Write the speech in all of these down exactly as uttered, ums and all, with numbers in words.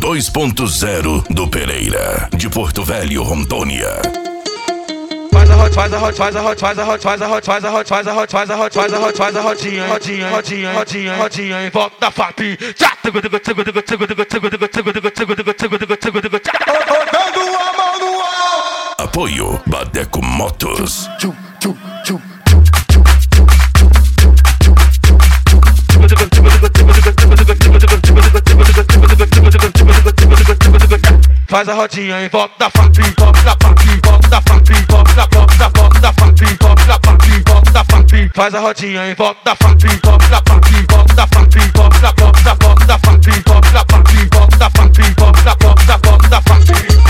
dois ponto zero do Pereira, de Porto Velho, Rondônia. Faz a hot, faz a hot, faz a hot, faz a hot, faz a hot, faz a hot, faz a hot, faz a hot, faz a hot, faz a rotinha, rotinha, rotinha, rotinha, rotinha em volta da F A P. Rodando a mão no ar. Apoio Badeco Motos. Faz a rodinha em volta da F A P, volta da F A P, volta da F A P, volta da volta da volta da F A P, volta da F A P, volta da F A P. Faz a rodinha em volta da F A P, volta da F A P, volta da F A P, volta da volta da volta da F A P, volta da F A P, volta da F A P, volta da volta da volta da F A P.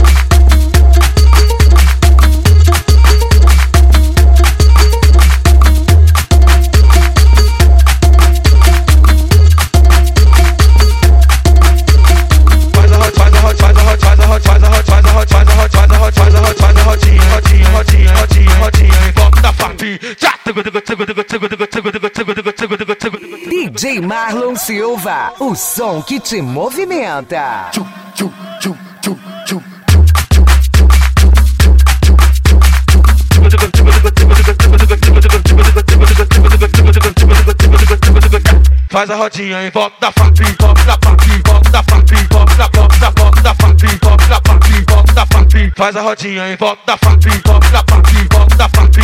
D J Marlon Silva, o som que te movimenta. Faz a rodinha em volta da F A P, volta da F A P, volta da F A P, volta da volta da volta da F A P, volta da F A P, volta da F A P. Faz a rodinha em volta da F A P, volta da F A P, volta da F A P.